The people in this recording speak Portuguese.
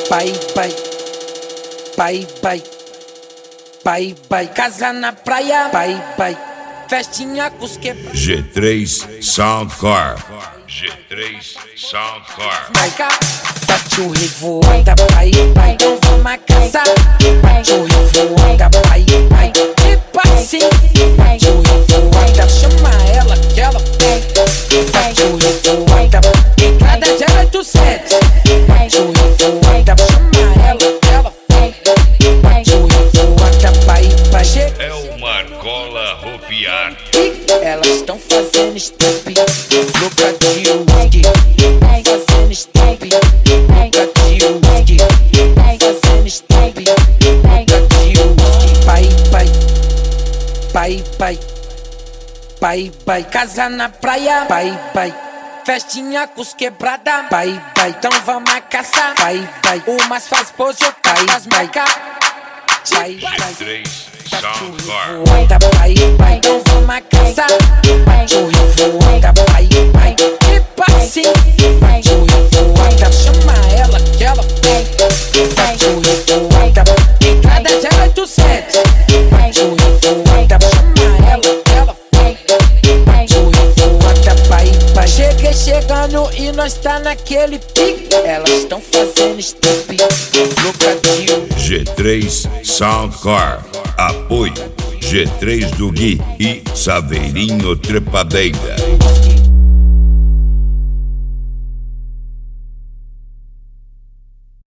Pai, pai, pai, pai, pai, pai, casa na praia, pai, pai, festinha com os quebrados. G3 Soundcore. G3 Soundcore. Marca, bate o revoada, pai, pai, então vamos a casa. Bate o revoada, pai, pai, tipo assim. Bate o revoada, chama ela que ela vem. Bate o revoada, entrada 087. Bate o revoada, chama ela que ela vem. Bate o revoada, pai, pai, chega. É o Marcola Ropiar. Elas estão fazendo step, louca de whisky, fazendo step, louca de whisky, fazendo step, louca de whisky. Pai, pai, pai, pai, pai, pai, casa na praia, pai, pai, festinha com os quebrada, pai, pai, então vamos a caçar, pai, pai, umas faz pose, outras faz marca, pai, pai. G3 Soundcore. Voada, pai, pai, então vamos a casa. Cachorro voada, pai, pai, tipo assim. Cachorro voada, chama ela que ela vem. Cachorro voada, entrada 087. Cachorro voada, chama ela que ela vem. Cachorro voada, pai, pai. Cheguei chegando e nós tá naquele pique. Elas estão fazendo step, louca de G3 Soundcore. Apoio G3 do Gui e Saveirinho Trepadeira.